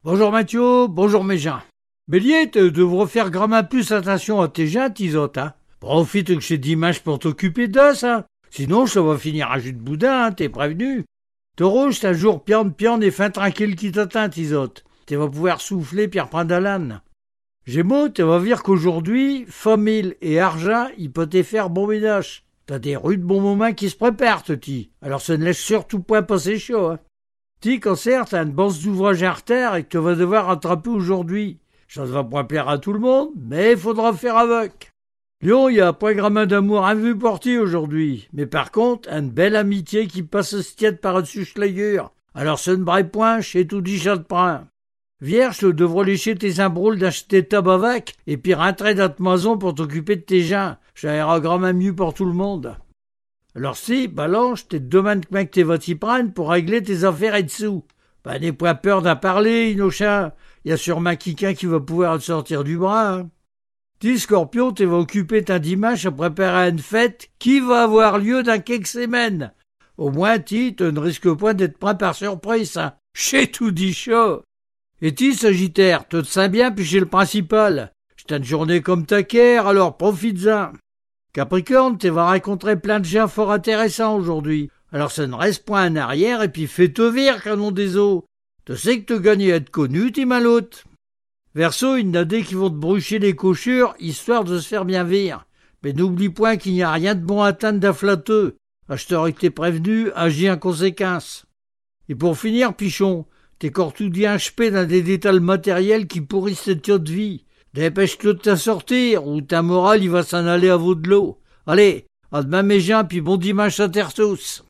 Bonjour Mathieu, bonjour mes gens. Bélier, tu devrais faire grand plus attention à tes gens, tisote, hein. Profite que j'ai dimanche pour t'occuper d'eux, ça. Sinon, ça va finir à jus de boudin, hein, t'es prévenu. Taureau, c'est un jour pian et fin tranquille qui t'atteint, tisote. Tu vas pouvoir souffler puis reprendre à l'âne. Gémeaux, tu vas dire qu'aujourd'hui, famille et argent, il peut te faire bon ménage. T'as des rudes bons moments qui se préparent, ti. Alors ça ne laisse surtout point passer chaud, hein. Ti, cancer, t'as une bosse d'ouvrage à retard et que tu vas devoir rattraper aujourd'hui. Ça ne va pas plaire à tout le monde, mais il faudra faire avec. Lion, il y a pas grand d'amour vu pour ti aujourd'hui. Mais par contre, une belle amitié qui passe stiette par-dessus schlegure. Alors ce ne braille point, chez tout dit chat de prin. Vierge, tu devrais lécher tes imbroules d'acheter tabavac et puis rentrer dans ta maison pour t'occuper de tes gens. Ça ira grand mieux pour tout le monde. Alors si, Balanche, t'es demain que t'es va t'y prendre pour régler tes affaires et dessous. Ben, n'aie pas peur d'en parler, Inochat. Y a sûrement quelqu'un qui va pouvoir te sortir du bras, hein. Dis, Scorpion, t'es va occuper ta dimanche à préparer une fête qui va avoir lieu dans quelques semaines. Au moins, tu ne risques point d'être pris par surprise, hein. Chez tout dit chaud. Et Sagittaire, te sens bien puis chez le principal. C'est une journée comme ta guerre, alors profites-en. Capricorne, tu vas rencontrer plein de gens fort intéressants aujourd'hui. Alors ça ne reste point en arrière et puis fais-te vire, canon des eaux. Tu sais que tu gagnes à être connu, t'es maloute. Verseau, il y en a des qui vont te brucher les cochures, histoire de se faire bien vire. Mais n'oublie point qu'il n'y a rien de bon à atteindre d'un flatteux. Je t'aurais été prévenu, agis en conséquence. Et pour finir, Pichon, t'es cortoudien chepé dans des détails matériels qui pourrissent cette de vie. Dépêche-toi de t'en sortir, ou ta morale il va s'en aller à vaut de l'eau. Allez, à demain mes gens, puis bon dimanche à terre tous.